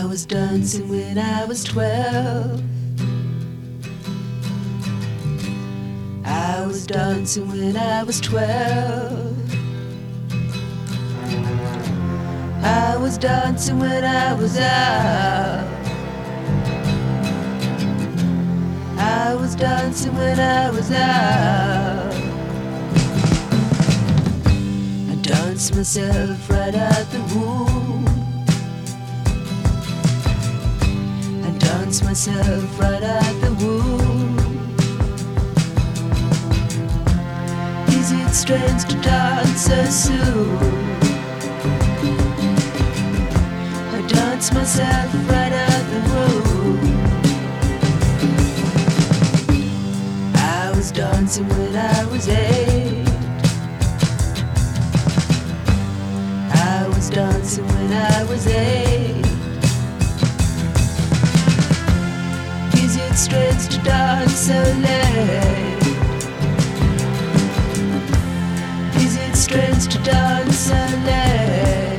I was dancing when I was 12. I was dancing when I was 12. I was dancing when I was out. I was dancing when I was out. I danced myself right out the womb. I danced myself right out the womb. Is it strange to dance so soon? I danced myself right out the womb. I was dancing when I was 8. I was dancing when I was 8. Is it strange to dance so late? Is it strange to dance so late?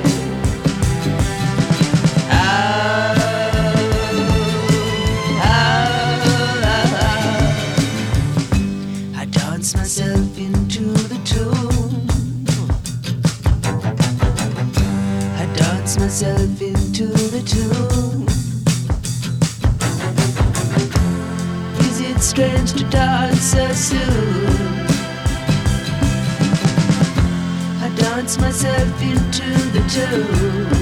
I dance myself into the tune. I dance myself into the tune. Is it strange to dance so soon? I dance myself into the tune.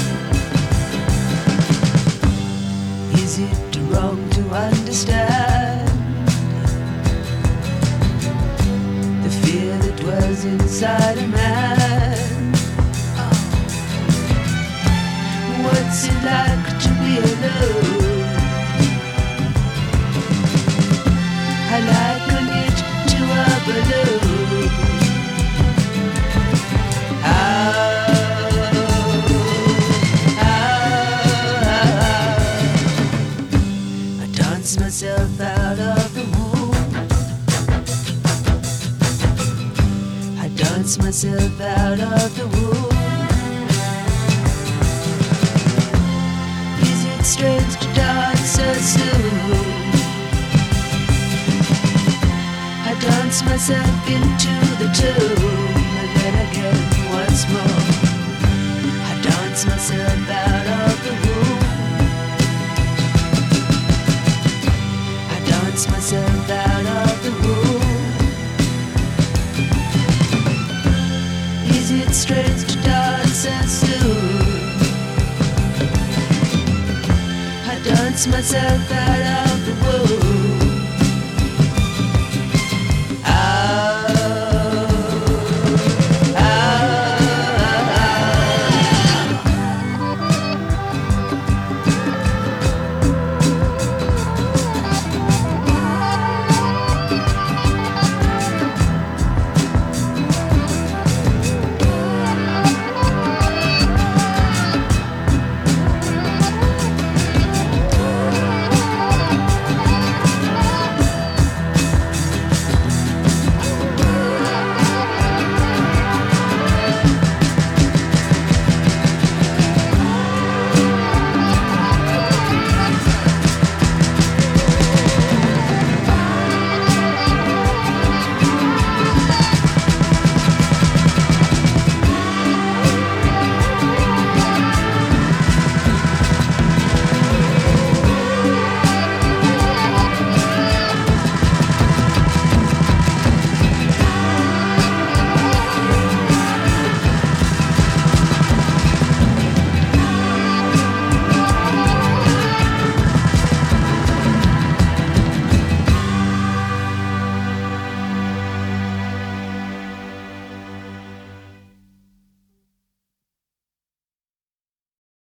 Is it wrong to understand the fear that dwells inside a man? What's it like to be alone? I liken it to a balloon. I dance myself out of the womb. I dance myself out of the womb. Is it strange to dance so soon? I dance myself into the tune, and then again once more. I dance myself out of the womb. I dance myself out of the womb. Is it strange to dance so soon? I dance myself out of the womb.